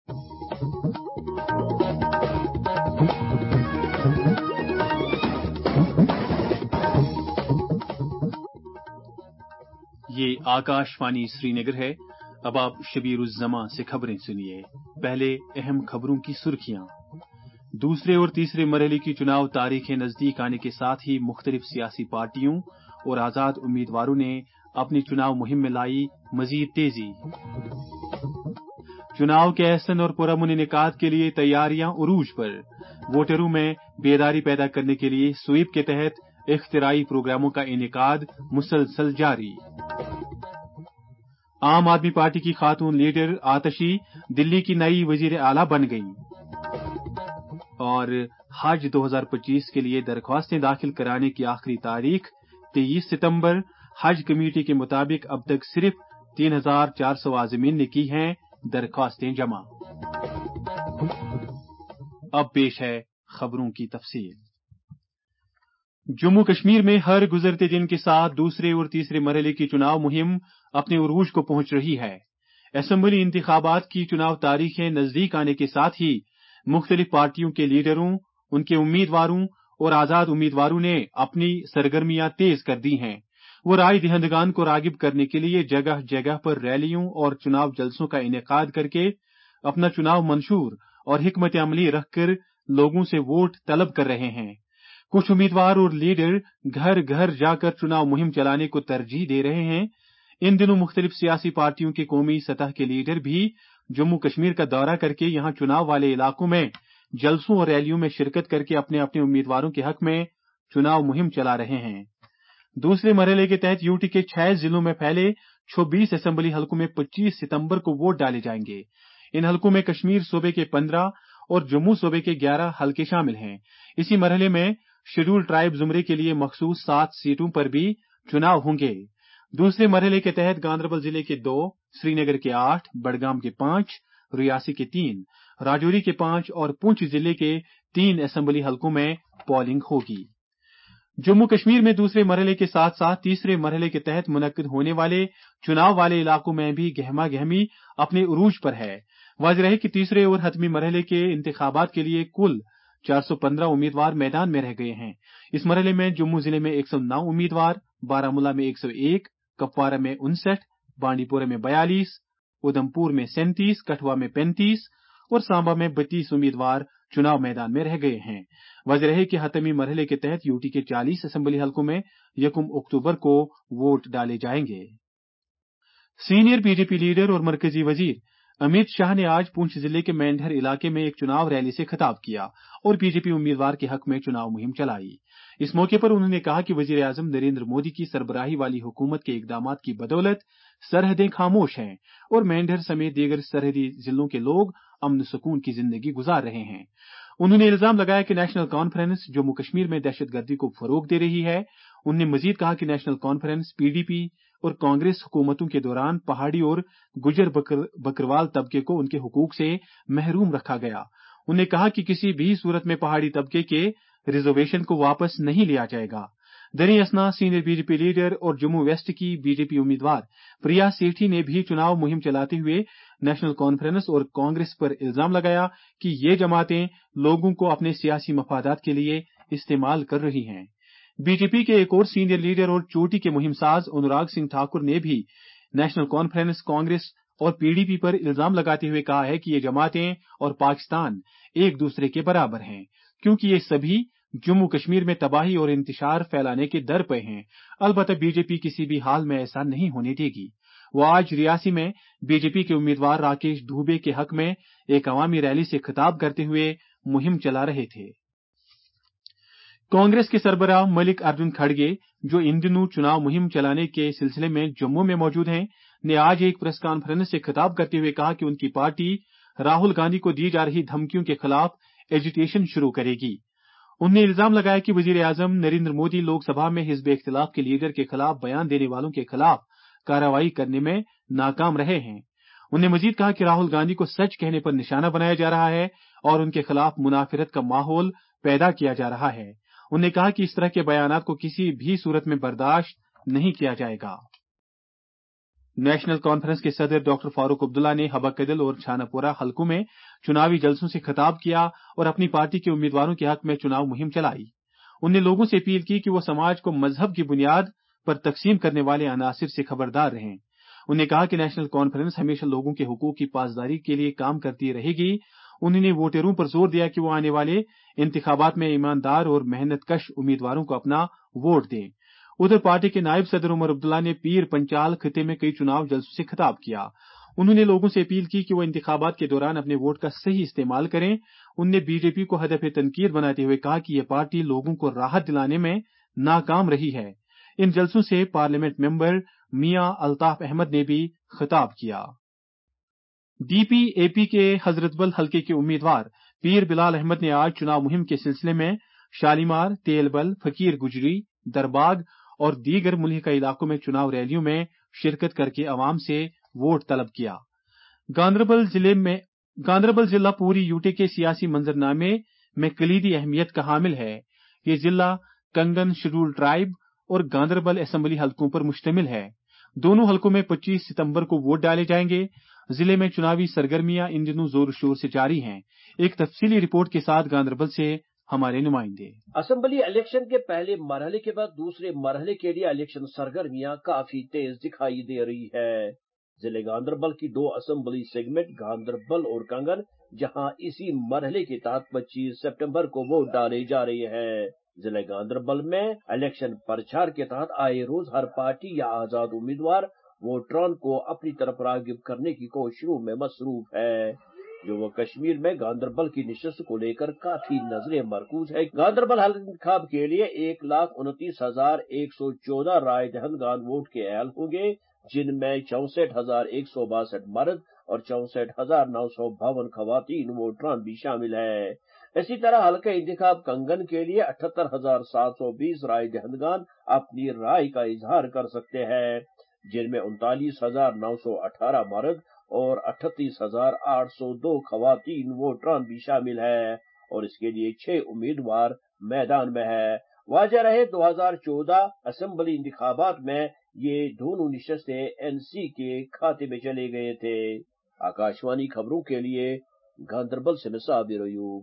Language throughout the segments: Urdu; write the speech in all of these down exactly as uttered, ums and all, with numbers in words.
یہ آکاشوانی سری نگر ہے۔ اب آپ شبیر الزماں سے خبریں سنیے۔ پہلے اہم خبروں کی سرخیاں۔ دوسرے اور تیسرے مرحلے کی چناؤ تاریخیں نزدیک آنے کے ساتھ ہی مختلف سیاسی پارٹیوں اور آزاد امیدواروں نے اپنی چناؤ مہم میں لائی مزید تیزی۔ چناؤ کے احسن اور پرامن انعقاد کے لیے تیاریاں عروج پر۔ ووٹروں میں بیداری پیدا کرنے کے لیے سویپ کے تحت اختراعی پروگراموں کا انعقاد مسلسل جاری۔ عام آدمی پارٹی کی خاتون لیڈر آتشی دلی کی نئی وزیر اعلیٰ بن گئیں۔ اور حج دو ہزار پچیس کے لیے درخواستیں داخل کرانے کی آخری تاریخ تیئیس ستمبر۔ حج کمیٹی کے مطابق اب تک صرف تین ہزار چار سو عازمین نے کی ہیں درخواستیں جمع۔ اب پیش ہے خبروں کی تفصیل۔ جموں کشمیر میں ہر گزرتے دن کے ساتھ دوسرے اور تیسرے مرحلے کی چناؤ مہم اپنے عروج کو پہنچ رہی ہے۔ اسمبلی انتخابات کی چناؤ تاریخیں نزدیک آنے کے ساتھ ہی مختلف پارٹیوں کے لیڈروں، ان کے امیدواروں اور آزاد امیدواروں نے اپنی سرگرمیاں تیز کر دی ہیں۔ وہ رائے دہندگان کو راغب کرنے کے لیے جگہ جگہ پر ریلیوں اور چناؤ جلسوں کا انعقاد کر کے اپنا چناؤ منشور اور حکمت عملی رکھ کر لوگوں سے ووٹ طلب کر رہے ہیں۔ کچھ امیدوار اور لیڈر گھر گھر جا کر چناؤ مہم چلانے کو ترجیح دے رہے ہیں۔ ان دنوں مختلف سیاسی پارٹیوں کے قومی سطح کے لیڈر بھی جموں کشمیر کا دورہ کر کے یہاں چناؤ والے علاقوں میں جلسوں اور ریلیوں میں شرکت کر کے اپنے اپنے امیدواروں کے حق میں چناؤ مہم چلا رہے ہیں۔ دوسرے مرحلے کے تحت یوٹی کے چھ ضلعوں میں پھیلے چھبیس اسمبلی حلقوں میں پچیس ستمبر کو ووٹ ڈالے جائیں گے۔ ان حلقوں میں کشمیر صوبے کے پندرہ اور جموں صوبے کے گیارہ حلقے شامل ہیں۔ اسی مرحلے میں شیڈول ٹرائب زمرے کے لیے مخصوص سات سیٹوں پر بھی چناؤ ہوں گے۔ دوسرے مرحلے کے تحت گاندربل ضلع کے دو، سری نگر کے آٹھ، بڈگام کے پانچ، ریاسی کے تین، راجوری کے پانچ اور پونچھ ضلع کے تین اسمبلی حلقوں میں پولنگ ہوگی۔ جموں کشمیر میں دوسرے مرحلے کے ساتھ ساتھ تیسرے مرحلے کے تحت منعقد ہونے والے چناؤ والے علاقوں میں بھی گہما گہمی اپنے عروج پر ہے۔ واضح ہے کہ تیسرے اور حتمی مرحلے کے انتخابات کے لیے کل چار سو پندرہ امیدوار میدان میں رہ گئے ہیں۔ اس مرحلے میں جموں ضلع میں ایک سو نو امیدوار، بارہ میں ایک سو ایک، کپوارہ میں انسٹھ، بانڈی پورہ میں بیالیس، ادھمپور میں سینتیس، کٹھوا میں پینتیس اور سامبا میں بتیس امیدوار چناؤ میدان میں رہ گئے ہیں۔ واضح ہے کہ حتمی مرحلے کے تحت یوٹی کے چالیس اسمبلی حلقوں میں یکم اکتوبر کو ووٹ ڈالے جائیں گے۔ Senior B J P leader اور مرکزی وزیر امیت شاہ نے آج پونچھ ضلع کے مینڈھر علاقے میں ایک چناؤ ریلی سے خطاب کیا اور بی جے پی امیدوار کے حق میں چناؤ مہم چلائی۔ اس موقع پر انہوں نے کہا کہ وزیر اعظم نریندر مودی کی سربراہی والی حکومت کے اقدامات کی بدولت سرحدیں خاموش ہیں اور مینڈھر سمیت دیگر سرحدی ضلعوں کے لوگ امن سکون کی زندگی گزار رہے ہیں۔ انہوں نے الزام لگایا کہ نیشنل کانفرنس جموں کشمیر میں دہشت گردی کو فروغ دے رہی ہے۔ انہوں نے مزید کہا کہ national conference P D P اور کانگریس حکومتوں کے دوران پہاڑی اور گجر بکر بکروال طبقے کو ان کے حقوق سے محروم رکھا گیا۔ انہوں نے کہا کہ کسی بھی صورت میں پہاڑی طبقے کے ریزرویشن کو واپس نہیں لیا جائے گا۔ دریں اثنا senior B J P leader اور جموں ویسٹ کی بی جے پی امیدوار پریا سیٹھی نے بھی چناؤ مہم چلاتے ہوئے نیشنل کانفرنس اور کانگریس پر الزام لگایا کہ یہ جماعتیں لوگوں کو اپنے سیاسی مفادات کے لیے استعمال کر رہی ہیں۔ بی جے پی کے ایک اور سینئر لیڈر اور چوٹی کے مہم ساز انوراگ سنگھ ٹھاکر نے بھی نیشنل کانفرنس، کانگریس اور پی ڈی پی پر الزام لگاتے ہوئے کہا ہے کہ یہ جماعتیں اور پاکستان ایک دوسرے کے برابر ہیں، کیونکہ یہ سبھی جموں کشمیر میں تباہی اور انتشار پھیلانے کے در پہ ہیں۔ البتہ بی جے پی کسی بھی حال میں ایسا نہیں ہونے دے گی۔ وہ آج ریاسی میں بی جے پی کے امیدوار راکیش دوبے کے حق میں ایک عوامی ریلی سے خطاب کرتے ہوئے مہم چلا رہے تھے۔ کانگریس کے سربراہ ملک ارجن کھڑگے، جو ان دنوں چناؤ مہم چلانے کے سلسلے میں جموں میں موجود ہیں، نے آج ایک پریس کانفرنس سے خطاب کرتے ہوئے کہا کہ ان کی پارٹی راہل گاندھی کو دی جا رہی دھمکیوں کے خلاف ایجیٹیشن شروع کرے گی۔ انہوں نے الزام لگایا کہ وزیر اعظم نریندر مودی لوک سبھا میں حزب اختلاف کے لیڈر کے خلاف بیان دینے والوں کے خلاف کارروائی کرنے میں ناکام رہے ہیں۔ انہوں نے مزید کہا کہ راہل گاندھی کو سچ کہنے پر نشانہ بنایا جا رہا ہے اور ان کے خلاف منافرت کا ماحول پیدا کیا جا رہا ہے۔ انہوں نے کہا کہ اس طرح کے بیانات کو کسی بھی صورت میں برداشت نہیں کیا جائے گا۔ नेशनल कॉन्फ्रेंस के सदर डॉक्टर फारूक अब्दुल्ला ने हबकदल और छानापोरा हलकों में चुनावी जलसों से खिताब किया और अपनी पार्टी के उम्मीदवारों के हक में चुनाव मुहिम चलाई। उन्होंने लोगों से अपील की कि वो समाज को मजहब की बुनियाद पर तकसीम करने वाले अनासिर से खबरदार रहें। उन्होंने कहा कि नेशनल कॉन्फ्रेंस हमेशा लोगों के हुकूक की पासदारी के लिए काम करती रहेगी। उन्होंने वोटरों पर जोर दिया कि वो आने वाले इंतखाबात में ईमानदार और मेहनतकश उम्मीदवारों को अपना वोट दें। उधर पार्टी के नायब सदर उमर अब्दुल्ला ने पीर पंचाल खिते में कई चुनाव जलसों से खिताब किया। उन्होंने लोगों से अपील की कि वो इंतखाबात के दौरान अपने वोट का सही इस्तेमाल करें। उन्होंने बीजेपी को हदफ तनकीद बनाते हुए कहा कि यह पार्टी लोगों को राहत दिलाने में नाकाम रही है। इन जलसों से पार्लियामेंट मेंबर मियां अल्ताफ अहमद ने भी खिताब किया। डीपीएपी के हजरतबल हलके के उम्मीदवार पीर बिलाल अहमद ने आज चुनाव मुहिम के सिलसिले में शालीमार, तेलबल, फकीर गुजरी, दरबाग और दीगर मुल्हिका इलाकों में चुनाव रैलियों में शिरकत करके अवाम से वोट तलब किया। गांदरबल जिले में गांदरबल जिला पूरी यूटी के सियासी मंजरनामे में कलीदी अहमियत का हामिल है। ये जिला कंगन शेड्यूल्ड ट्राइब और गांदरबल असेंबली हलकों पर मुश्तमिल है। दोनों हलकों में पच्चीस सितंबर को वोट डाले जाएंगे। जिले में चुनावी सरगर्मियां इन दिनों जोर शोर से जारी हैं। एक तफसीली रिपोर्ट के साथ गांदरबल से हमारे नुमाइंदे। असेंबली इलेक्शन के पहले मरहले के बाद दूसरे मरहले के लिए इलेक्शन सरगर्मियां काफी तेज दिखाई दे रही है। जिले गांदरबल की दो असेंबली सेगमेंट गांदरबल और कंगन, जहां इसी मरहले के तहत पच्चीस सितंबर को वोट डाले जा रहे हैं। जिले गांदरबल में इलेक्शन प्रचार के तहत आए रोज हर पार्टी या आजाद उम्मीदवार वोटरों को अपनी तरफ रागिब करने की कोशिशों में मसरूफ है। जो कश्मीर में गांदरबल की निशस्त को लेकर काफी नजरें मरकूज है। गांदरबल इंतखाब के लिए एक लाख उनतीस हजार एक सौ चौदह राय दहंदगान वोट के अहल होंगे, जिनमें चौसठ हजार एक सौ बासठ मर्द और चौसठ हजार नौ सौ बावन खवातीन वोटरान भी शामिल है। इसी तरह हल्का इंतखाब कंगन के लिए अठहत्तर हजार सात सौ बीस राय दहंदगान अपनी राय का इजहार कर सकते हैं, जिनमें उनतालीस हजार नौ सौ अठारह मर्द और अठतीस हजार आठ सौ दो खवातीन वोटरान भी शामिल है और इसके लिए छह उम्मीदवार मैदान में है। वाजह रहे दो हजार चौदह असेंबली इंतखाबात में ये दोनों निशस्तें एनसी के खाते में चले गए थे। आकाशवाणी खबरों के लिए गांदरबल से मैं साबिर अयूब।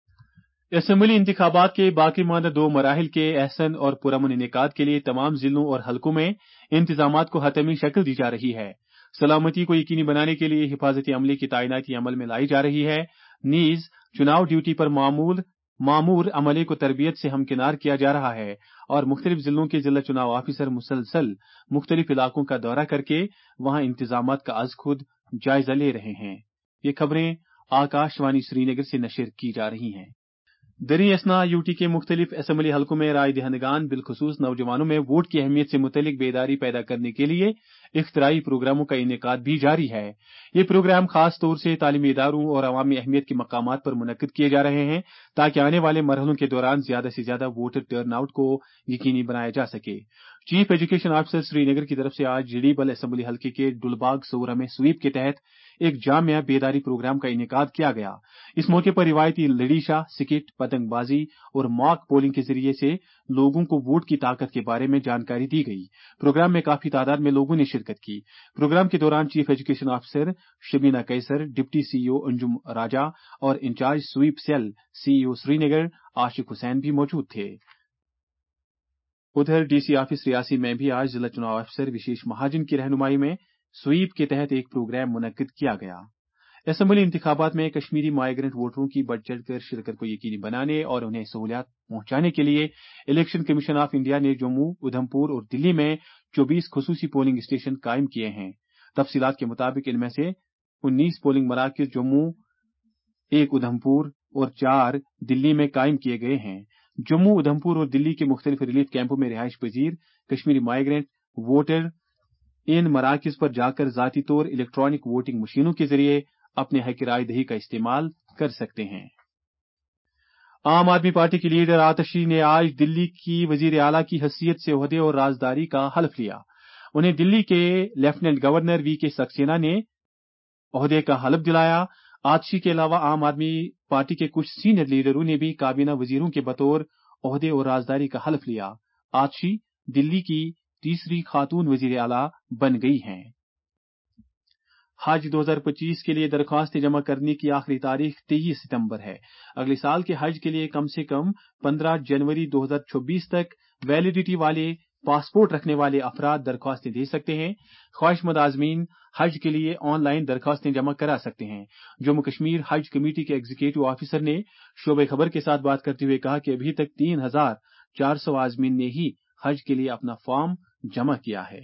असेंबली इंतखाबात के बाकी मानद दो मराहिल के एहसन और पुरअमन इनेकाद के लिए तमाम जिलों और हलकों में इंतजामात को हतमी शक्ल दी जा रही है। सलामती को यकीनी बनाने के लिए हिफाजती अमले की तैनाती अमल में लाई जा रही है। नीज चुनाव ड्यूटी पर मामूल मामूर अमले को तरबियत से हमकिनार किया जा रहा है और मुख्तलिफ जिलों के जिला चुनाव ऑफिसर मुसलसल मुख्तलिफ इलाकों का दौरा करके वहां इंतजामात का अज खुद जायजा ले रहे हैं। ये खबरें आकाशवाणी श्रीनगर से नशर की जा रही हैं। दरी असना यूटी के मुख्तलिफ असेंबली हलकों में राय दहंदगान बिलखुसूस नौजवानों में वोट की अहमियत से मुतल्लिक बेदारी पैदा करने के लिए इख्तराई प्रोग्रामों का इनेकाद भी जारी है। ये प्रोग्राम खास तौर से तालीमी इदारों और अवामी अहमियत के मकामात पर मुनक्किद किए जा रहे हैं ताकि आने वाले मरहलों के दौरान ज्यादा से ज्यादा वोटर टर्न आउट को यकीनी बनाया जा सके। चीफ एजुकेशन ऑफिसर श्रीनगर की तरफ से आज जिडीबल असेंबली हलके के डुलबाग सौरा में स्वीप के तहत एक जामिया बेदारी प्रोग्राम का इनेकाद किया गया। इस मौके पर रिवायती लड़ीशा, सिकिट, पतंगबाजी और मॉक पोलिंग के जरिए से लोगों को वोट की ताकत के बारे में जानकारी दी गई। प्रोग्राम में काफी तादाद में लोगों ने शिरकत की। प्रोग्राम के दौरान chief education officer Shabina Kaiser, deputy CEO Anjum Raja और incharge sweep cell CEO Srinagar Ashiq Hussain भी मौजूद थे। उधर डीसी ऑफिस रियासी में भी आज जिला चुनाव अफसर विशेष महाजन की रहनुमाई में स्वीप के तहत एक प्रोग्राम मुनक्किद किया गया। असेंबली इंतखाबात में कश्मीरी माइग्रेंट वोटरों की बढ़ चढ़कर शिरकत को यकीनी बनाने और उन्हें सहूलियात पहुंचाने के लिए इलेक्शन कमीशन ऑफ इंडिया ने जम्मू, उधमपुर और दिल्ली में चौबीस खुसूसी पोलिंग स्टेशन कायम किए हैं। तफसीलात के मुताबिक इनमें से उन्नीस पोलिंग मराकज जम्मू, एक उधमपुर और चार दिल्ली में कायम किए गए हैं। जम्मू, उधमपुर और दिल्ली के मुख्तलिफ रिलीफ कैंपों में रिहाइश पजीर कश्मीरी माइग्रेंट वोटर इन मराकज पर जाकर जाती तौर इलेक्ट्रॉनिक वोटिंग मशीनों के जरिए अपने हक राय दही का इस्तेमाल कर सकते हैं। आम आदमी पार्टी की लीडर आतिशी ने आज दिल्ली की वजीर आला की हैसियत से ओहदे और राजदारी का हल्फ लिया। उन्हें दिल्ली के लेफ्टिनेंट गवर्नर वी के सक्सेना ने ओहदे का हल्फ दिलाया। आतिशी के अलावा आम आदमी पार्टी के कुछ सीनियर लीडरों ने भी काबीना वजीरों के बतौर ओहदे और राजदारी का हल्फ लिया। आतिशी दिल्ली की तीसरी खातून वजीर आला बन गई हैं। حج دو ہزار پچیس کے لیے درخواستیں جمع کرنے کی آخری تاریخ تیئیس ستمبر ہے۔ اگلے سال کے حج کے لیے کم سے کم پندرہ جنوری دو ہزار چوبیس تک ویلیڈیٹی والے پاسپورٹ رکھنے والے افراد درخواستیں دے سکتے ہیں۔ خواہش مند عازمین حج کے لیے آن لائن درخواستیں جمع کرا سکتے ہیں۔ جموں کشمیر حج کمیٹی کے ایگزیکٹو آفیسر نے شعبہ خبر کے ساتھ بات کرتے ہوئے کہا کہ ابھی تک تین ہزار چار سو عازمین نے ہی حج کے لیے اپنا فارم جمع کیا ہے۔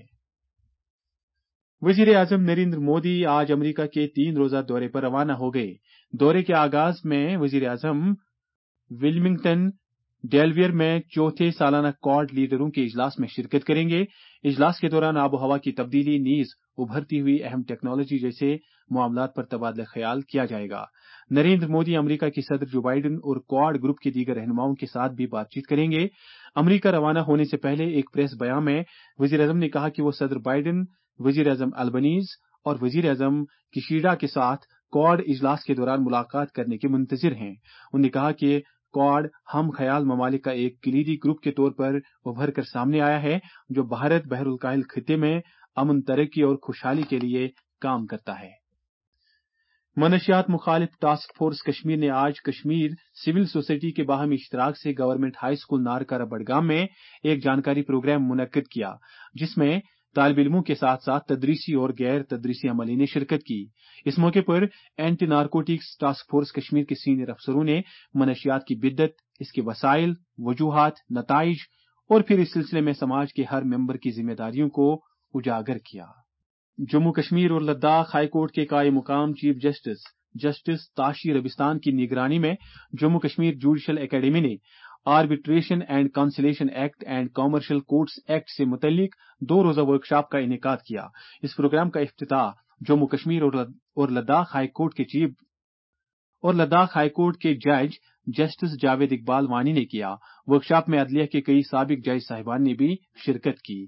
وزیر اعظم نریندر مودی آج امریکہ کے تین روزہ دورے پر روانہ ہو گئے۔ دورے کے آغاز میں وزیر اعظم ویلمنگٹن ڈیلویئر میں چوتھے سالانہ کوڈ لیڈروں کے اجلاس میں شرکت کریں گے۔ اجلاس کے دوران آب و ہوا کی تبدیلی نیز ابھرتی ہوئی اہم ٹیکنالوجی جیسے معاملات پر تبادلہ خیال کیا جائے گا۔ نریندر مودی امریکہ کے صدر جو بائیڈن اور کوڈ گروپ کے دیگر رہنماؤں کے ساتھ بھی بات چیت کریں گے۔ امریکہ روانہ ہونے سے پہلے ایک پریس بیان میں وزیر اعظم نے کہا کہ وہ صدر بائیڈن، وزیر اعظم البنیز اور وزیر اعظم کشیڈا کے ساتھ کوڈ اجلاس کے دوران ملاقات کرنے کے منتظر ہیں۔ انہوں نے کہا کہ کوڈ ہم خیال ممالک کا ایک کلیدی گروپ کے طور پر ابھر کر سامنے آیا ہے جو بھارت بحر الکاہل خطے میں امن، ترقی اور خوشحالی کے لیے کام کرتا ہے۔ منشیات مخالف ٹاسک فورس کشمیر نے آج کشمیر سول سوسائٹی کے باہمی اشتراک سے government high school Narkara Budgam میں ایک جانکاری پروگرام منعقد کیا، جس میں طالب علموں کے ساتھ ساتھ تدریسی اور غیر تدریسی عملے نے شرکت کی۔ اس موقع پر anti narcotics task force Kashmir کے سینئر افسروں نے منشیات کی بدت، اس کے وسائل، وجوہات، نتائج اور پھر اس سلسلے میں سماج کے ہر ممبر کی ذمہ داریوں کو اجاگر کیا۔ جموں کشمیر اور لداخ ہائی کورٹ کے قائم مقام chief justice justice Tashi Rabstan کی نگرانی میں جموں کشمیر جوڈیشل اکیڈمی نے arbitration and conciliation act and commercial courts act سے متعلق دو روزہ ورکشاپ کا انعقاد کیا۔ اس پروگرام کا افتتاح جموں کشمیر اور لداخ ہائی کورٹ کے چیف اور لداخ ہائی کورٹ کے جج جسٹس جاوید اقبال وانی نے کیا۔ ورکشاپ میں عدلیہ کے کئی سابق جج صاحبان نے بھی شرکت کی۔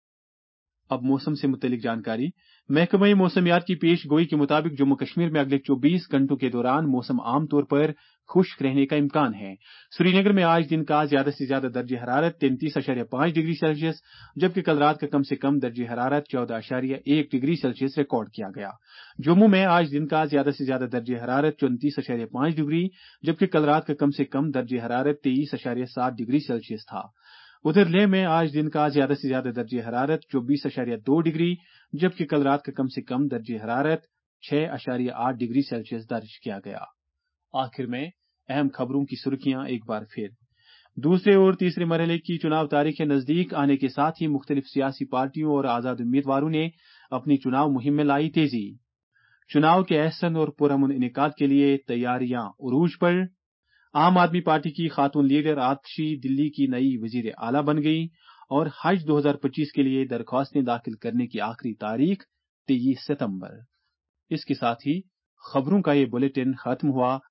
اب موسم سے متعلق جانکاری۔ محکمہ موسمیات کی پیش گوئی کے مطابق جموں کشمیر میں اگلے چوبیس گھنٹوں کے دوران موسم عام طور پر خشک رہنے کا امکان ہے۔ سری نگر میں آج دن کا زیادہ سے زیادہ درجہ حرارت تینتیس اشاریہ پانچ ڈگری سیلسیس جبکہ کل رات کا کم سے کم درجہ حرارت چودہ اشاریہ ایک ڈگری سیلسیس ریکارڈ کیا گیا۔ جموں میں آج دن کا زیادہ سے زیادہ درجہ حرارت چونتیس اشاریہ پانچ ڈگری جبکہ کل رات کا کم سے کم درجہ حرارت تیئیس اشاریہ سات ڈگری سیلسیس تھا۔ ادھر لیہ میں آج دن کا زیادہ سے زیادہ درجہ حرارت چوبیس اشاریہ دو ڈگری جبکہ کل رات کا کم سے کم درجہ حرارت چھ اشاریہ آٹھ ڈگری سیلسیس درج کیا گیا۔ آخر میں اہم خبروں کی سرخیاں ایک بار پھر۔ دوسرے اور تیسرے مرحلے کی چناو تاریخیں نزدیک آنے کے ساتھ ہی مختلف سیاسی پارٹیوں اور آزاد امیدواروں نے اپنی چناو مہم میں لائی تیزی۔ چناو کے احسن اور پرامن انعقاد کے لیے تیاریاں عروج پر۔ عام آدمی پارٹی کی خاتون لیڈر آتشی دلی کی نئی وزیر اعلیٰ بن گئی اور حج دو ہزار پچیس کے لیے درخواستیں داخل کرنے کی آخری تاریخ تیئیس ستمبر۔ اس کے ساتھ ہی خبروں کا یہ بلیٹن ختم ہوا۔